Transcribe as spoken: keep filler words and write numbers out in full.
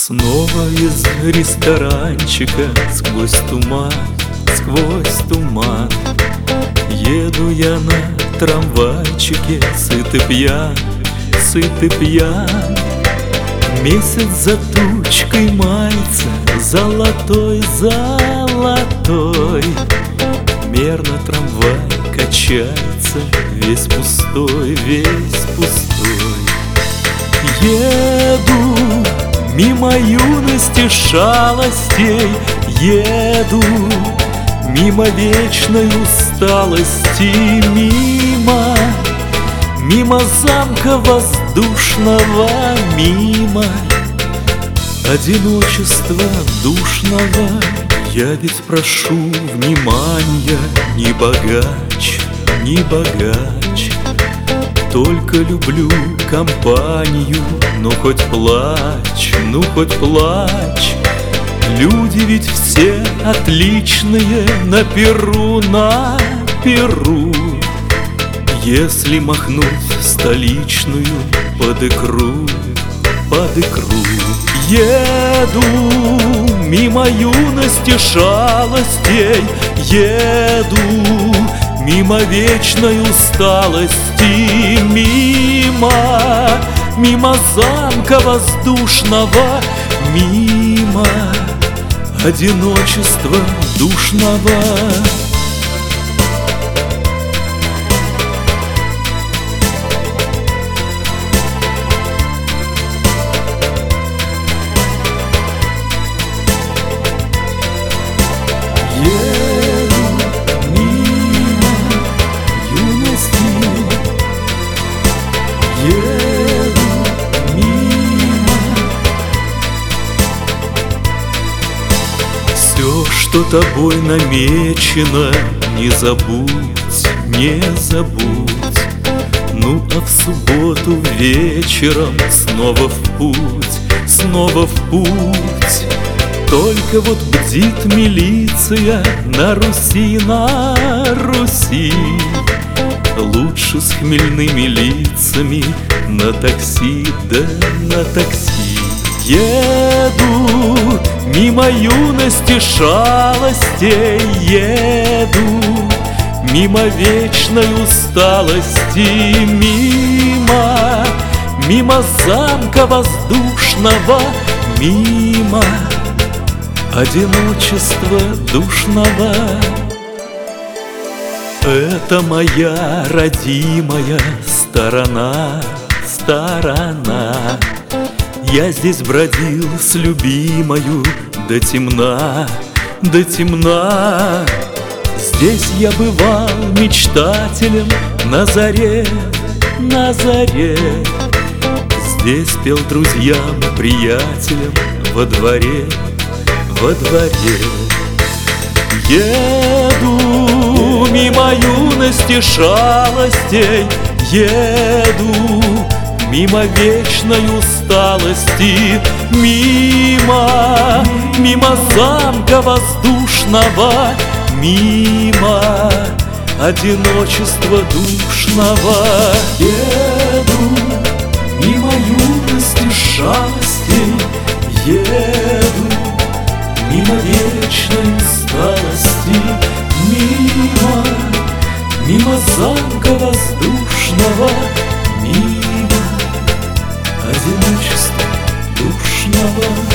Снова из ресторанчика сквозь туман, сквозь туман еду я на трамвайчике, сыт и пьян, сыт и пьян. Месяц за тучкой мается, золотой, золотой. Мерно трамвай качается, весь пустой, весь пустой. Еду мимо юности шалостей, еду мимо вечной усталости, мимо, мимо замка воздушного, мимо одиночества душного. Я ведь прошу внимания, не богач, не богач, только люблю компанию. Ну хоть плачь, ну хоть плачь, люди ведь все отличные на перу, на перу. Если махнуть столичную под икру, под икру. Еду мимо юности шалостей, еду мимо вечной усталости, мимо, мимо замка воздушного, мимо одиночества душного. Еду мимо. Все, что тобой намечено, не забудь, не забудь. Ну а в субботу вечером снова в путь, снова в путь. Только вот бдит милиция на Руси, на Руси. Лучше с хмельными лицами на такси, да на такси. Еду мимо юности шалостей, еду мимо вечной усталости, мимо, мимо замка воздушного, мимо одиночества душного. Это моя родимая сторона, сторона. Я здесь бродил с любимою до темна, до темна. Здесь я бывал мечтателем на заре, на заре. Здесь пел друзьям, приятелям во дворе, во дворе. Еду мимо юности шалостей, еду мимо вечной усталости, мимо, мимо замка воздушного, мимо одиночества душного. Еду мимо юности шалостей, еду мимо вечной усталости, мимо, мимо замка воздушного, мимо одиночества душного.